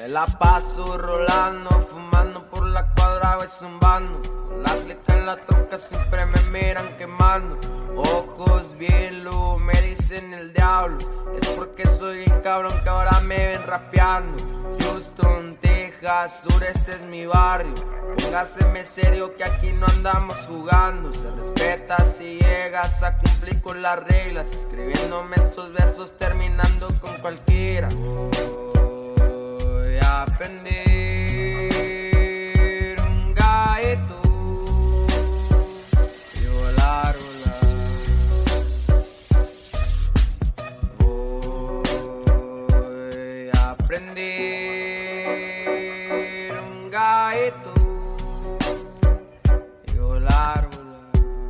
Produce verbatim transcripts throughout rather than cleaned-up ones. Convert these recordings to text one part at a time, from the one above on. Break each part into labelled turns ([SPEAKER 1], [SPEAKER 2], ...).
[SPEAKER 1] Me la paso rolando, fumando por la cuadra y zumbando. Con la clica en la troca siempre me miran quemando. Ojos bien luz, me dicen el diablo. Es porque soy bien cabrón que ahora me ven rapeando. Houston, Texas, sur, este es mi barrio. Póngaseme serio que aquí no andamos jugando. Se respeta si llegas a cumplir con las reglas. Escribiéndome estos versos terminando con cualquiera. Voy a aprender un gaito y volar, volar. Voy a aprender un gaito y volar, volar.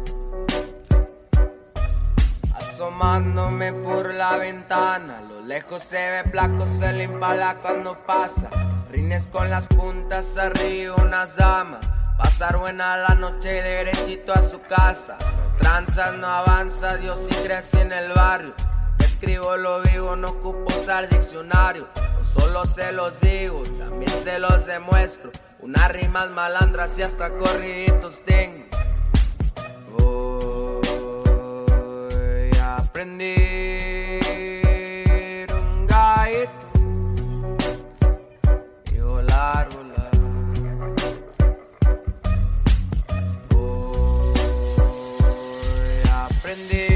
[SPEAKER 1] Asomándome por la ventana, a lo lejos se ve Flaco, se le impala cuando pasa. Rines con las puntas arriba, unas damas. Pasar buena la noche derechito a su casa. No tranzas, no avanzas, yo sí crecí en el barrio. Escribo lo vivo, no ocupo usar diccionario. No solo se los digo, también se los demuestro. Unas rimas malandras y hasta corriditos tengo. Voy a aprender un gaito y volar, volar. Voy a aprender